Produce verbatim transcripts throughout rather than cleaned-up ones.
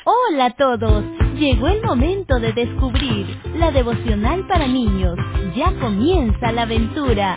Hola a todos, llegó el momento de descubrir la devocional para niños. Ya comienza la aventura.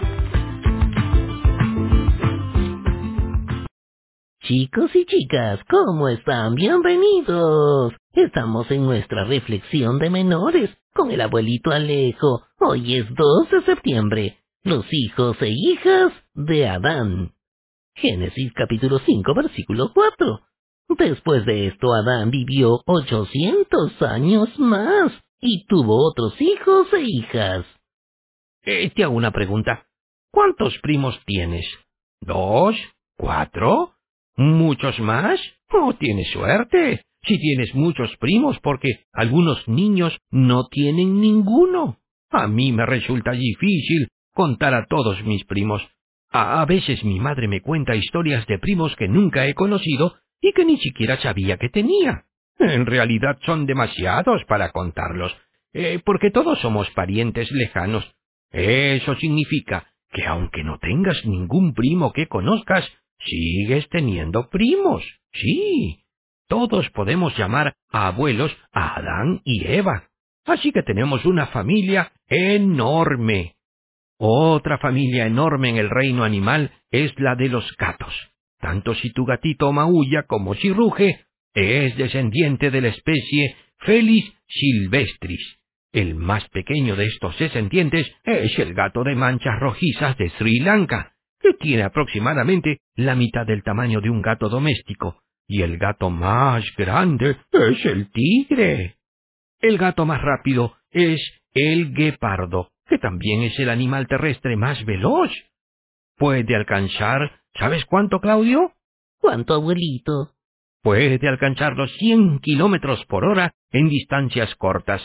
Chicos y chicas, ¿cómo están? Bienvenidos. Estamos en nuestra reflexión de menores con el abuelito Alejo. Hoy es dos de septiembre, los hijos e hijas de Adán. Génesis capítulo cinco, versículo cuatro. Después de esto, Adán vivió ochocientos años más y tuvo otros hijos e hijas. Eh, te hago una pregunta. ¿Cuántos primos tienes? ¿Dos? ¿Cuatro? ¿Muchos más? Oh, tienes suerte. Si tienes muchos primos, porque algunos niños no tienen ninguno. A mí me resulta difícil contar a todos mis primos. A, a veces mi madre me cuenta historias de primos que nunca he conocido y que ni siquiera sabía que tenía. En realidad son demasiados para contarlos, eh, porque todos somos parientes lejanos. Eso significa que aunque no tengas ningún primo que conozcas, sigues teniendo primos. Sí, todos podemos llamar a abuelos a Adán y Eva. Así que tenemos una familia enorme. Otra familia enorme en el reino animal es la de los gatos. Tanto si tu gatito maulla como si ruge, es descendiente de la especie Felis silvestris. El más pequeño de estos descendientes es el gato de manchas rojizas de Sri Lanka, que tiene aproximadamente la mitad del tamaño de un gato doméstico, y el gato más grande es el tigre. El gato más rápido es el guepardo, que también es el animal terrestre más veloz. Puede alcanzar, ¿sabes cuánto, Claudio? ¿Cuánto, abuelito? Puede alcanzar los cien kilómetros por hora en distancias cortas.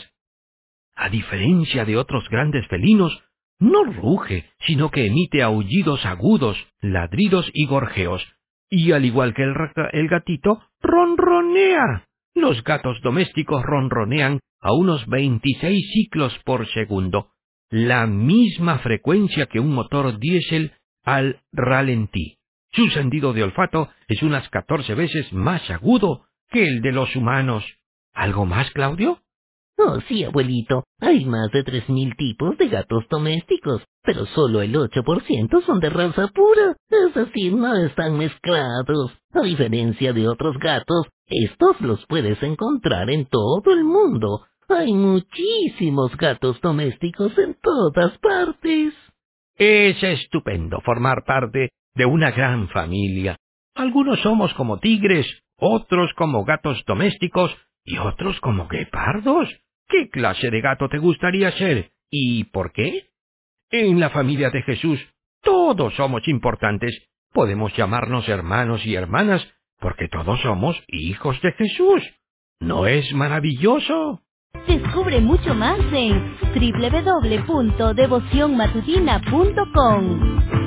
A diferencia de otros grandes felinos, no ruge, sino que emite aullidos agudos, ladridos y gorjeos. Y al igual que el, el gatito, ronronea. Los gatos domésticos ronronean a unos veintiséis ciclos por segundo, la misma frecuencia que un motor diésel al ralentí. Su sentido de olfato es unas catorce veces más agudo que el de los humanos. ¿Algo más, Claudio? Oh, sí, abuelito. Hay más de tres mil tipos de gatos domésticos, pero solo el ocho por ciento son de raza pura, es decir, no están mezclados. A diferencia de otros gatos, estos los puedes encontrar en todo el mundo. Hay muchísimos gatos domésticos en todas partes. Es estupendo formar parte de una gran familia. Algunos somos como tigres, otros como gatos domésticos y otros como guepardos. ¿Qué clase de gato te gustaría ser? ¿Y por qué? En la familia de Jesús todos somos importantes. Podemos llamarnos hermanos y hermanas porque todos somos hijos de Jesús. ¿No es maravilloso? Descubre mucho más en doble u doble u doble u punto devoción matutina punto com.